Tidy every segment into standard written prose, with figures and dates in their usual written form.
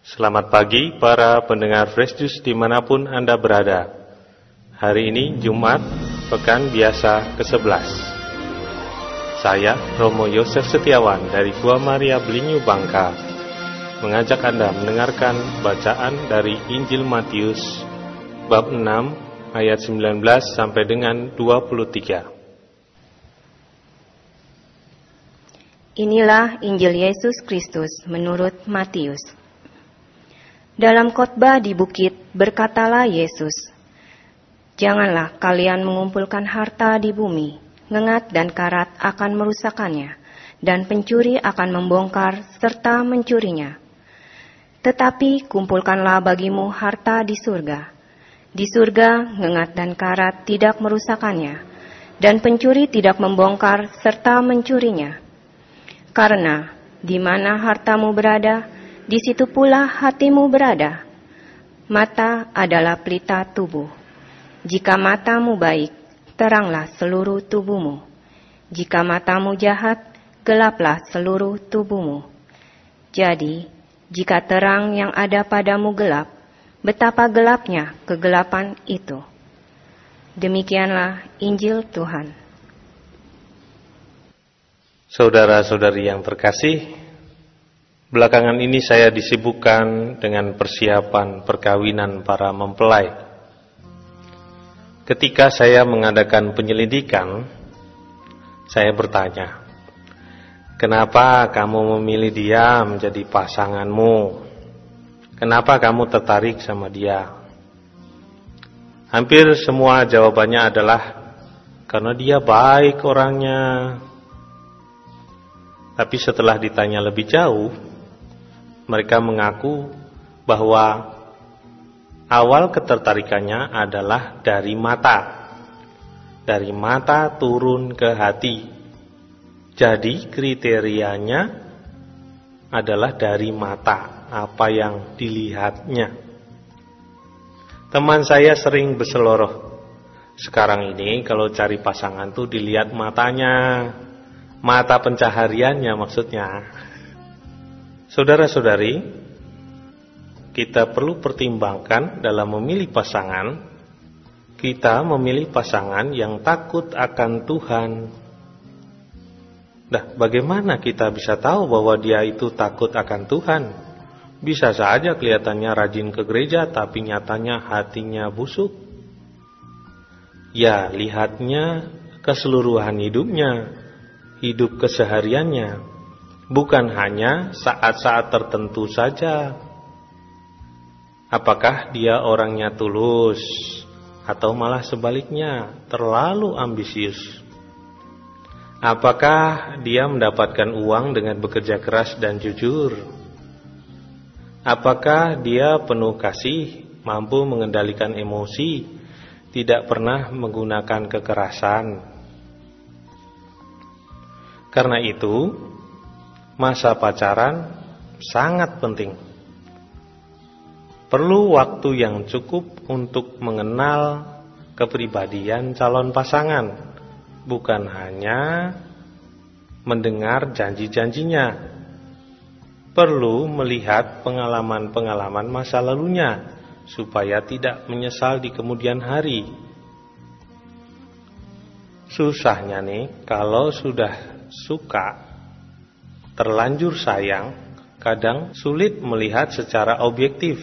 Selamat pagi para pendengar Fresh Juice dimanapun Anda berada. Hari ini Jumat, Pekan Biasa ke-11. Saya, Romo Yosef Setiawan dari Gua Maria Belinyu Bangka, mengajak Anda mendengarkan bacaan dari Injil Matius, bab 6, ayat 19 sampai dengan 23. Inilah Injil Yesus Kristus menurut Matius. Dalam khotbah di bukit berkatalah Yesus, "Janganlah kalian mengumpulkan harta di bumi, ngengat dan karat akan merusakkannya, dan pencuri akan membongkar serta mencurinya. Tetapi kumpulkanlah bagimu harta di surga. Di surga ngengat dan karat tidak merusakkannya, dan pencuri tidak membongkar serta mencurinya. Karena di mana hartamu berada, di situ pula hatimu berada. Mata adalah pelita tubuh. Jika matamu baik, teranglah seluruh tubuhmu. Jika matamu jahat, gelaplah seluruh tubuhmu. Jadi, jika terang yang ada padamu gelap, betapa gelapnya kegelapan itu." Demikianlah Injil Tuhan. Saudara-saudari yang terkasih, belakangan ini saya disibukkan dengan persiapan perkawinan para mempelai. Ketika saya mengadakan penyelidikan, saya bertanya, "Kenapa kamu memilih dia menjadi pasanganmu? Kenapa kamu tertarik sama dia?" Hampir semua jawabannya adalah, "Karena dia baik orangnya." Tapi setelah ditanya lebih jauh, mereka mengaku bahwa awal ketertarikannya adalah dari mata. Dari mata turun ke hati. Jadi kriterianya adalah dari mata, apa yang dilihatnya. Teman saya sering berseloroh, sekarang ini kalau cari pasangan tuh dilihat matanya, mata pencahariannya maksudnya. Saudara-saudari, kita perlu pertimbangkan dalam memilih pasangan. Kita memilih pasangan yang takut akan Tuhan. Nah, bagaimana kita bisa tahu bahwa dia itu takut akan Tuhan? Bisa saja kelihatannya rajin ke gereja, tapi nyatanya hatinya busuk. Ya, lihatnya keseluruhan hidupnya, hidup kesehariannya, bukan hanya saat-saat tertentu saja. Apakah dia orangnya tulus, atau malah sebaliknya, terlalu ambisius? Apakah dia mendapatkan uang dengan bekerja keras dan jujur? Apakah dia penuh kasih, mampu mengendalikan emosi, tidak pernah menggunakan kekerasan? Karena itu, masa pacaran sangat penting. Perlu waktu yang cukup untuk mengenal kepribadian calon pasangan, bukan hanya mendengar janji-janjinya. Perlu melihat pengalaman-pengalaman masa lalunya, supaya tidak menyesal di kemudian hari. Susahnya nih, kalau sudah suka, terlanjur sayang, kadang sulit melihat secara objektif.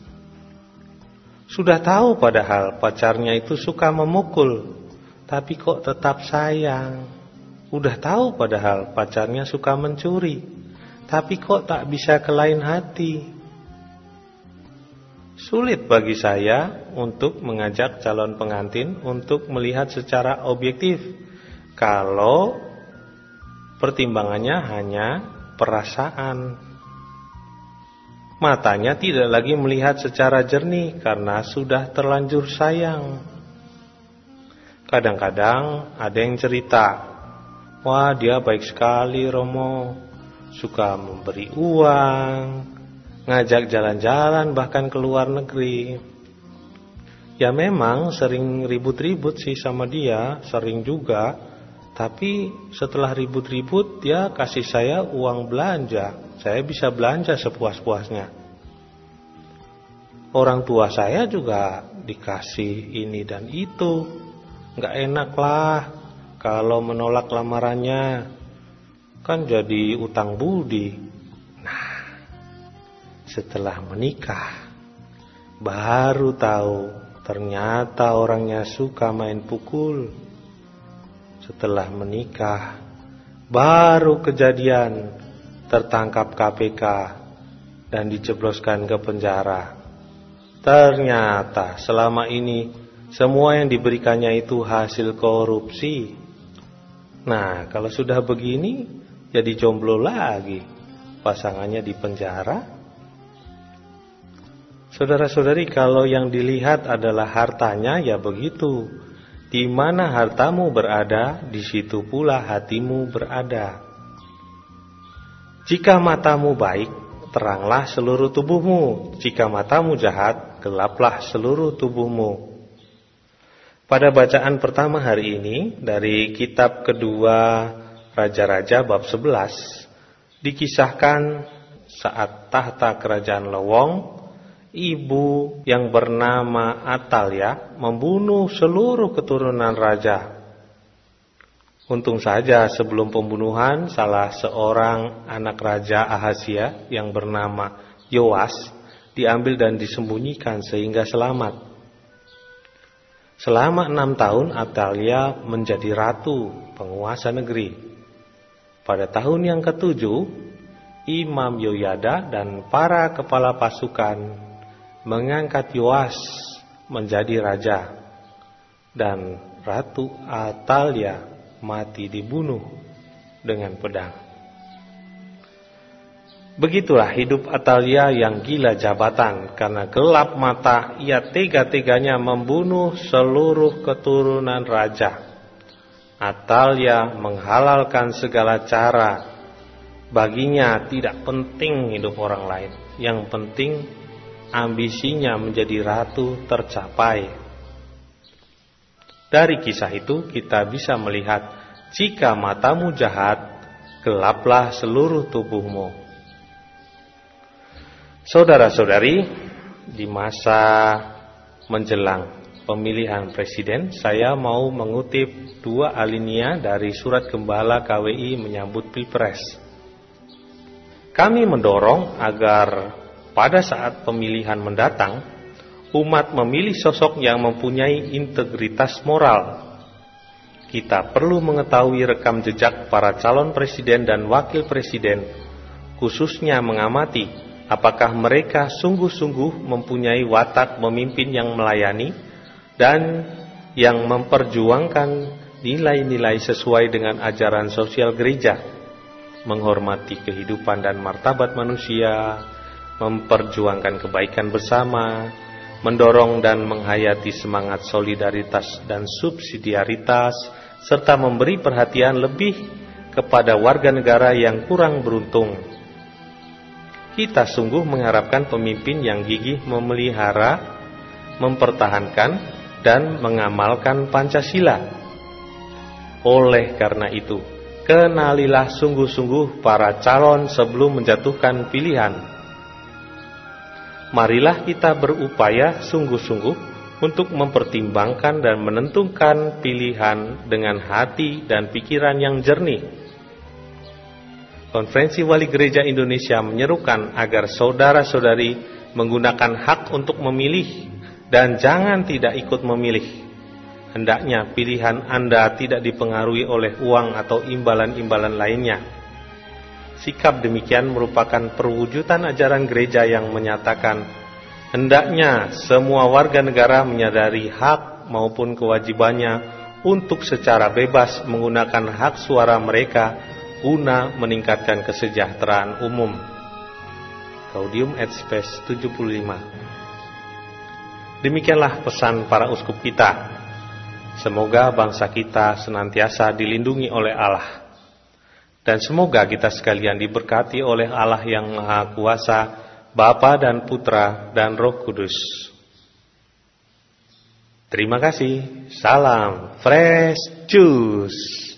Sudah tahu padahal pacarnya itu suka memukul, tapi kok tetap sayang. Udah tahu padahal pacarnya suka mencuri, tapi kok tak bisa ke lain hati. Sulit bagi saya untuk mengajak calon pengantin untuk melihat secara objektif kalau pertimbangannya hanya perasaan. Matanya tidak lagi melihat secara jernih karena sudah terlanjur sayang. Kadang-kadang ada yang cerita, "Wah, dia baik sekali Romo, suka memberi uang, ngajak jalan-jalan bahkan ke luar negeri." Ya memang sering ribut-ribut sih sama dia, sering juga. Tapi setelah ribut-ribut dia kasih saya uang belanja. Saya bisa belanja sepuas-puasnya. Orang tua saya juga dikasih ini dan itu. Nggak enak lah kalau menolak lamarannya. Kan jadi utang budi. Nah, setelah menikah baru tahu ternyata orangnya suka main pukul. Setelah menikah baru kejadian tertangkap KPK dan dijebloskan ke penjara. Ternyata selama ini semua yang diberikannya itu hasil korupsi. Nah, kalau sudah begini jadi jomblo lagi, pasangannya di penjara. Saudara-saudari, kalau yang dilihat adalah hartanya, ya begitu. Di mana hartamu berada, di situ pula hatimu berada. Jika matamu baik, teranglah seluruh tubuhmu. Jika matamu jahat, gelaplah seluruh tubuhmu. Pada bacaan pertama hari ini dari kitab kedua Raja-Raja bab 11, dikisahkan saat tahta kerajaan Lewong, ibu yang bernama Atalia membunuh seluruh keturunan raja. Untung saja sebelum pembunuhan, salah seorang anak raja Ahazia yang bernama Yoas diambil dan disembunyikan sehingga selamat. Selama 6 tahun Atalia menjadi ratu, penguasa negeri. Pada tahun yang ke-7, Imam Yoyada dan para kepala pasukan mengangkat Yoas menjadi raja, dan Ratu Atalia mati dibunuh dengan pedang. Begitulah hidup Atalia yang gila jabatan. Karena gelap mata, ia tega-teganya membunuh seluruh keturunan raja. Atalia menghalalkan segala cara. Baginya tidak penting hidup orang lain. Yang penting ambisinya menjadi ratu tercapai. Dari kisah itu kita bisa melihat, jika matamu jahat, gelaplah seluruh tubuhmu. Saudara-saudari, di masa menjelang pemilihan presiden, saya mau mengutip 2 alinea dari surat Gembala KWI menyambut Pilpres. Kami mendorong agar pada saat pemilihan mendatang, umat memilih sosok yang mempunyai integritas moral. Kita perlu mengetahui rekam jejak para calon presiden dan wakil presiden, khususnya mengamati apakah mereka sungguh-sungguh mempunyai watak memimpin yang melayani dan yang memperjuangkan nilai-nilai sesuai dengan ajaran sosial gereja, menghormati kehidupan dan martabat manusia, memperjuangkan kebaikan bersama, mendorong dan menghayati semangat solidaritas dan subsidiaritas, serta memberi perhatian lebih kepada warga negara yang kurang beruntung. Kita sungguh mengharapkan pemimpin yang gigih memelihara, mempertahankan, dan mengamalkan Pancasila. Oleh karena itu, kenalilah sungguh-sungguh para calon sebelum menjatuhkan pilihan. Marilah kita berupaya sungguh-sungguh untuk mempertimbangkan dan menentukan pilihan dengan hati dan pikiran yang jernih. Konferensi Wali Gereja Indonesia menyerukan agar saudara-saudari menggunakan hak untuk memilih dan jangan tidak ikut memilih. Hendaknya pilihan Anda tidak dipengaruhi oleh uang atau imbalan-imbalan lainnya. Sikap demikian merupakan perwujudan ajaran gereja yang menyatakan hendaknya semua warga negara menyadari hak maupun kewajibannya untuk secara bebas menggunakan hak suara mereka guna meningkatkan kesejahteraan umum. Gaudium et Spes 75. Demikianlah pesan para uskup kita. Semoga bangsa kita senantiasa dilindungi oleh Allah. Dan semoga kita sekalian diberkati oleh Allah yang Maha Kuasa, Bapa dan Putra dan Roh Kudus. Terima kasih. Salam Fresh Juice.